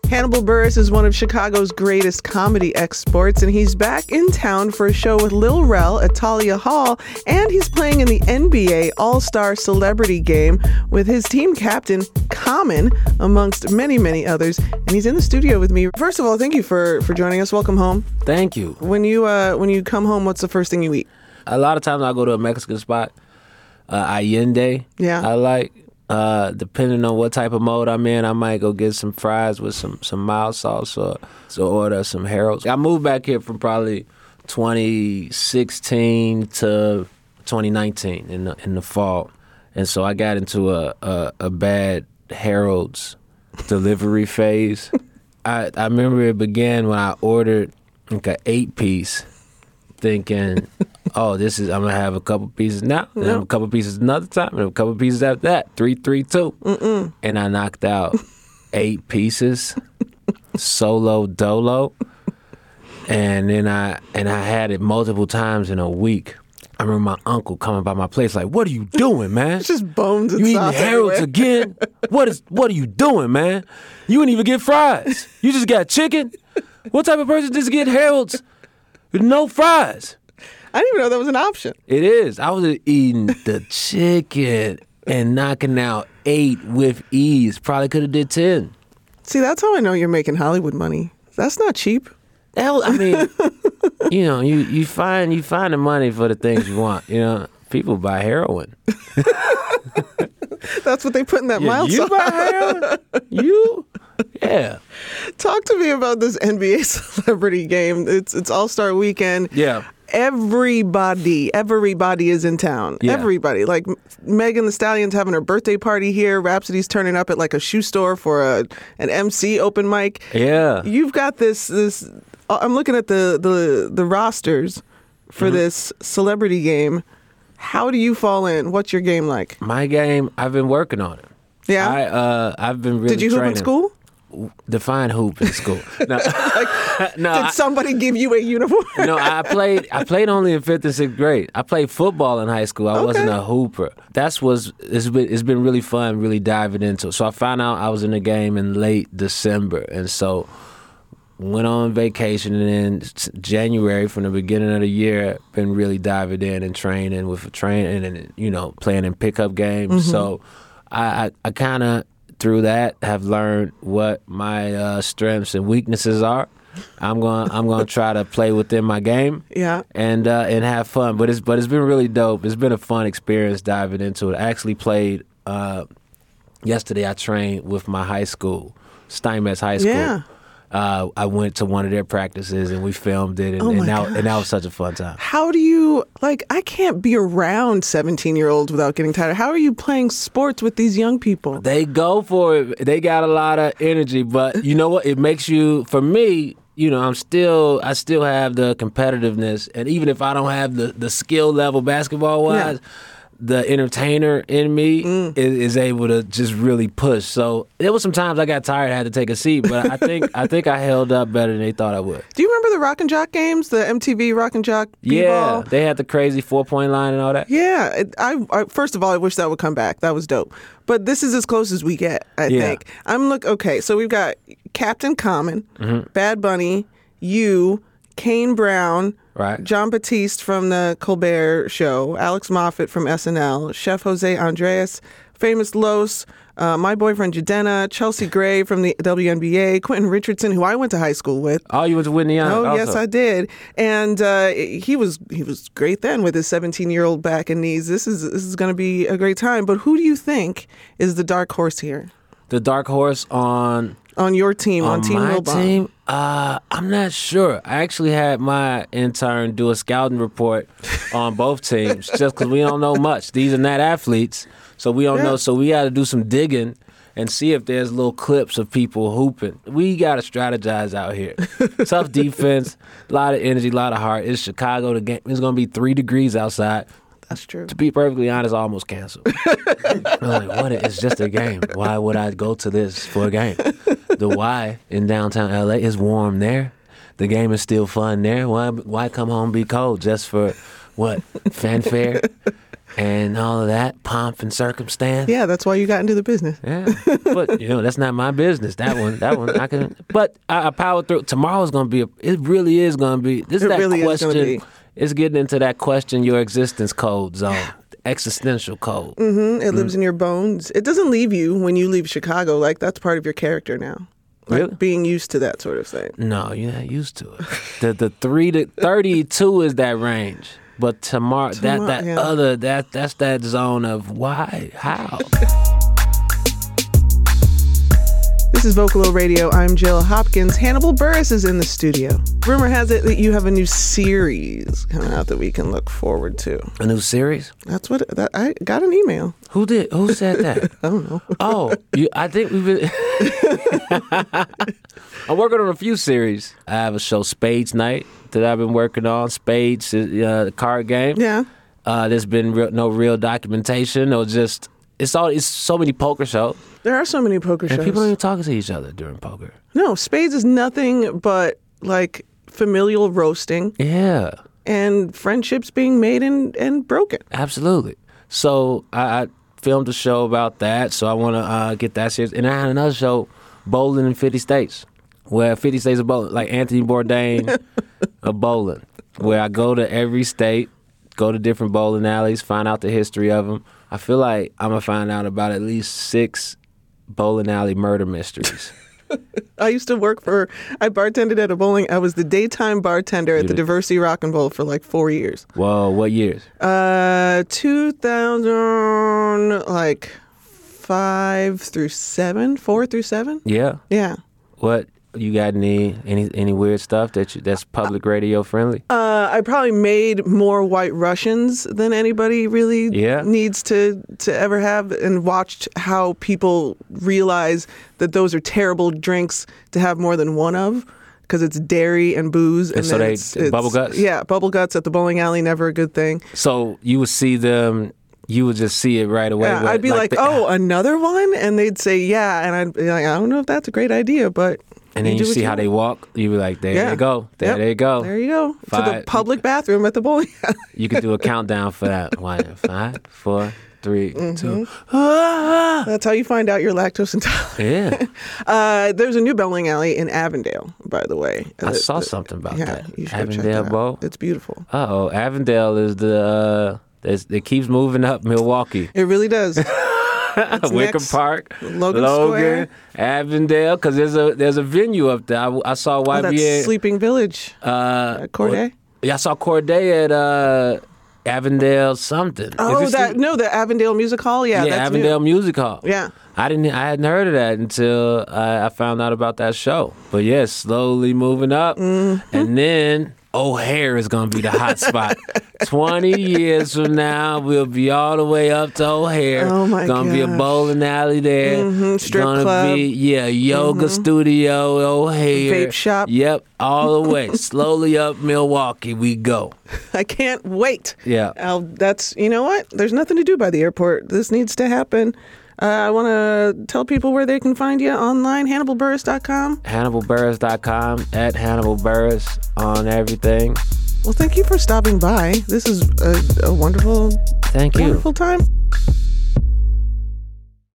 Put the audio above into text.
Hannibal Buress is one of Chicago's greatest comedy exports, and he's back in town for a show with Lil Rel at Talia Hall, and he's playing in the NBA All-Star Celebrity Game with his team captain, Common, amongst many, many others, and he's in the studio with me. First of all, thank you for joining us. Welcome home. Thank you. When you come home, what's the first thing you eat? A lot of times I go to a Mexican spot, Allende. Yeah. I like. Depending on what type of mode I'm in, I might go get some fries with some mild sauce or order some Harold's. I moved back here from probably 2016 to 2019 in the fall, and so I got into a bad Harold's delivery phase. I remember it began when I ordered like an 8-piece, thinking, oh, I'm gonna have a couple pieces now, and then a couple pieces another time, and a couple pieces after that. 3, 2. And I knocked out 8 pieces, solo dolo, and then I had it multiple times in a week. I remember my uncle coming by my place like, "What are you doing, man? It's just bones and you eating sauce Harold's everywhere." again? What are you doing, man? You didn't even get fries. You just got chicken. What type of person just get Harold's with no fries?" I didn't even know that was an option. It is. I was eating the chicken and knocking out 8 with ease. Probably could have did 10. See, that's how I know you're making Hollywood money. That's not cheap. Hell, I mean, you find the money for the things you want. People buy heroin. That's what they put in that mild You sauce. buy heroin? You? Yeah. Talk to me about this NBA Celebrity Game. It's All-Star Weekend. Yeah. Everybody is in town. Yeah. Everybody. Like Megan Thee Stallion's having her birthday party here. Rhapsody's turning up at like a shoe store for an MC open mic. Yeah. You've got this. I'm looking at the rosters for this Celebrity Game. How do you fall in? What's your game like? My game, I've been working on it. Yeah. I've been really Did you hoop training. in school? Define hoop in school. No. Did somebody give you a uniform? No, I played only in 5th and 6th grade. I played football in high school. I wasn't a hooper. It's been really fun, really diving into it. So I found out I was in the game in late December, and so went on vacation, and then January from the beginning of the year, been really diving in and training and playing in pickup games. Mm-hmm. So I kind of through that have learned what my strengths and weaknesses are. I'm going to try to play within my game. Yeah. And have fun. But it's been really dope. It's been a fun experience diving into it. I actually played yesterday. I trained with my high school, Steinmetz High School. Yeah. I went to one of their practices and we filmed it, and that was such a fun time. How do you, I can't be around 17-year-olds without getting tired. How are you playing sports with these young people? They go for it. They got a lot of energy, but you know what? It makes you, for me, I still have the competitiveness, and even if I don't have the skill level basketball-wise, the entertainer in me is able to just really push. So there was some times I got tired, I had to take a seat, but I think I held up better than they thought I would. Do you remember the Rock and Jock games, the MTV Rock and Jock b-ball? Yeah, they had the crazy 4-point line and all that. Yeah, I first of all, I wish that would come back. That was dope. But this is as close as we get, I think. Okay, so we've got Captain Common, Bad Bunny, you, Kane Brown, right, John Batiste from the Colbert Show, Alex Moffat from SNL, Chef Jose Andres, Famous Los, my boyfriend Jadena, Chelsea Gray from the WNBA, Quentin Richardson, who I went to high school with. Oh, you went to Whitney Young? Oh, also. yes, I did. And he was great then with his 17-year-old back and knees. This is going to be a great time. But who do you think is the dark horse here? The dark horse on your team, on Team my Wilbon? Team? I'm not sure. I actually had my intern do a scouting report on both teams just because we don't know much. These are not athletes, so we don't know. So we got to do some digging and see if there's little clips of people hooping. We got to strategize out here. Tough defense, a lot of energy, a lot of heart. It's Chicago. The game is going to be 3 degrees outside. That's true. To be perfectly honest, I almost canceled. I'm like, what? It's just a game. Why would I go to this for a game? The Y in downtown LA is warm there. The game is still fun there. Why come home and be cold just for what? Fanfare? and all of that pomp and circumstance. Yeah, that's why you got into the business. Yeah, but that's not my business. That one, I can. But I powered through. Tomorrow's gonna be. It really is gonna be. This is that really question. is gonna be. It's getting into that question your existence code zone, existential code. It lives in your bones. It doesn't leave you when you leave Chicago. Like that's part of your character now. Like Really? being used to that sort of thing. No, you're not used to it. The 3 to 32 is that range. But tomorrow that yeah. other that's that zone of why, how. This is Vocalo Radio. I'm Jill Hopkins. Hannibal Buress is in the studio. Rumor has it that you have a new series coming out that we can look forward to. A new series? That's what I got an email. Who said that? I don't know. Oh, I think we've been. I'm working on a few series. I have a show, Spades Night, that I've been working on. Spades, the card game. Yeah. There's been no real documentation. Or just it's so many poker shows. There are so many poker And shows. people don't even talk to each other during poker. No, Spades is nothing but like familial roasting Yeah, and friendships being made and broken. absolutely. So I filmed a show about that. So I want to get that serious. And I had another show, Bowling in 50 States, where 50 States of bowling, like Anthony Bourdain of bowling, where I go to every state, go to different bowling alleys, find out the history of them. I feel like I'm going to find out about at least 6 bowling alley murder mysteries. I used to I bartended at a bowling. I was the daytime bartender at the Diversity Rock and Bowl for like 4 years. Whoa, what years? 2000, like 5 through 7, 4 through 7. Yeah. Yeah. What, you got any weird stuff that's public radio friendly? I probably made more White Russians than anybody really Yeah. needs to ever have, and watched how people realize that those are terrible drinks to have more than one of, because it's dairy and booze. And so then it's bubble guts? Yeah, bubble guts at the bowling alley, never a good thing. So you would see them, you would just see it right away. Yeah, I'd be like, oh, another one? And they'd say, yeah. And I'd be like, I don't know if that's a great idea, but... And then you do what see how want. they walk. You be like, there Yeah. they go. There Yep. they go. There you go. To the 5. public bathroom at the bowling alley. You could do a countdown for that. 1, 5, 4, 3, Mm-hmm. 2. Ah! That's how you find out you're lactose intolerant. Yeah. There's a new bowling alley in Avondale, by the way. I saw something about yeah, that. you should go check Avondale that out. Bowl. It's beautiful. Uh-oh. Avondale is it keeps moving up Milwaukee. It really does. Wicker next. Park, Logan Square. Avondale, because there's a venue up there. I saw Oh, that's YBA. Sleeping Village. Corday? Yeah, I saw Corday at Avondale something. Oh, Is it the Avondale Music Hall? Yeah, yeah, that's Avondale new. Music Hall. Yeah. I hadn't heard of that until I found out about that show. But yeah, slowly moving up, Mm-hmm. and then O'Hare is gonna be the hot spot. 20 years from now, we'll be all the way up to O'Hare. Oh my Gonna be a gosh. bowling alley there. Strip gonna club. be yoga studio O'Hare. Vape shop. Yep, all the way. Slowly up Milwaukee we go. I can't wait. Yeah. You know what? There's nothing to do by the airport. This needs to happen. I want to tell people where they can find you online, HannibalBuress.com. HannibalBuress.com, at Hannibal Buress on everything. Well, thank you for stopping by. This is a wonderful, Thank you. wonderful time.